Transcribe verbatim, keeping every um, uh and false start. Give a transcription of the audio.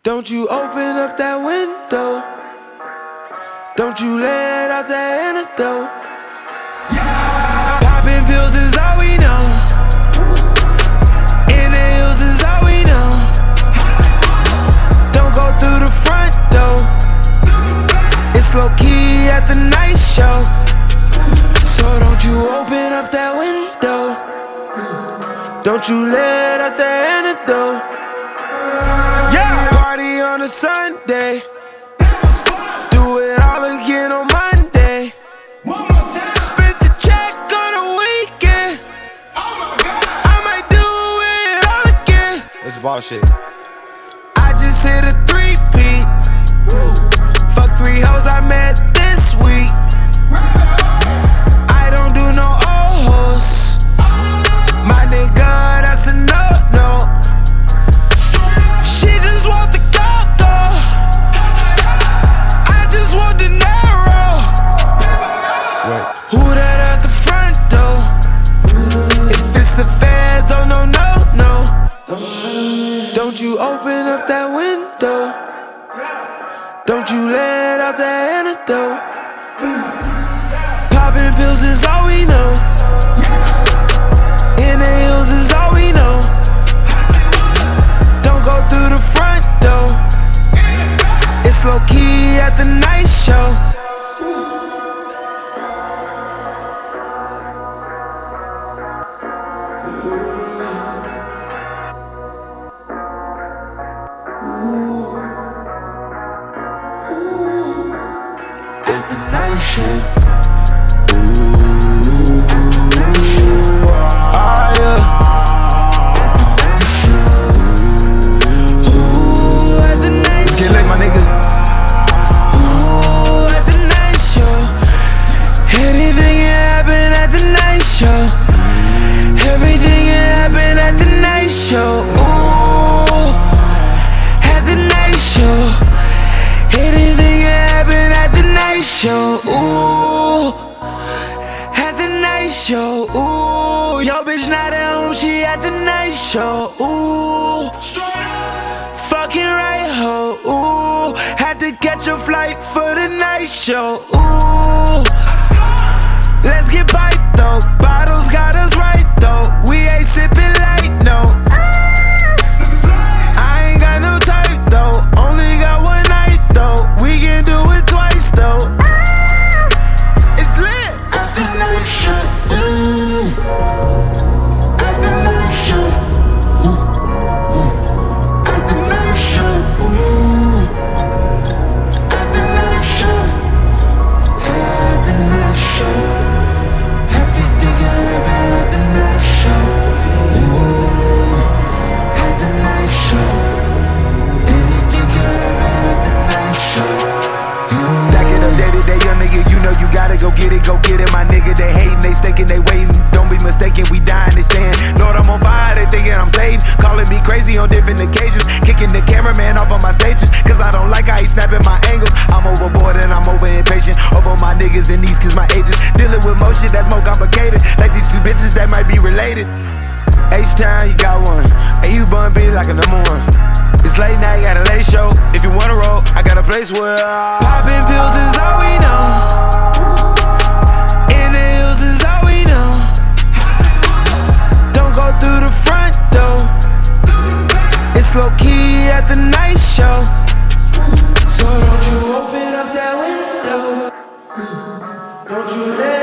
Don't you open up that window. Don't you let out that antidote. Yeah. Popping pills is all we know. In the hills is all we know. Don't go through the front door. It's low key at the night show. So don't you open up that window. Don't you let out the antidote. Yeah. Party on a Sunday. Do it all again on Monday. Split the check on a weekend. I might do it all again. It's bullshit. I just hit a three-peat. Fuck three hoes I met this week. I don't do no old hoes. My nigga, that's a no-no. She just want the go-go. I just want the narrow. Wait. Who that at the front door? If it's the feds, oh no, no, no. Don't you open up that window. Don't you let out the antidote. Popping pills is all we know. In the hills is all we know. Don't go through the front door. It's low key at the night show. At the night show. Everything can happen at the night show. Ooh, at the night show. Anything can happen at the night show. Ooh, at the night show. Ooh, yo bitch not at home, she at the night show. Ooh, fucking right ho. Ooh, had to catch a flight for the night show. Ooh, let's get piped though. Bottles got us right though. We ain't sipping light, no. I ain't got no type though. Only got one night though. We can do it twice though. It's lit at the night show. Ooh. At the night show. Ooh. Ooh. At the night show. Ooh. At the night show. At the night show. Go get it, go get it, my nigga. They hatin', they staking, they waiting. Don't be mistaken, we dying, they stand. Lord, I'm on fire, they thinking I'm saved. Calling me crazy on different occasions. Kicking the cameraman off of my stages, cause I don't like how he snapping my angles. I'm overboard and I'm over impatient. Over my niggas and these cause my ages. Dealing with more shit that's more complicated. Like these two bitches that might be related. H-Town, you got one. And you bun be like a number one. It's late night, got a late show. If you wanna roll, I got a place where I... Popping pills is all we know. Is all we know. Don't go through the front door. It's low key at the night show. So don't you open up that window. Don't you let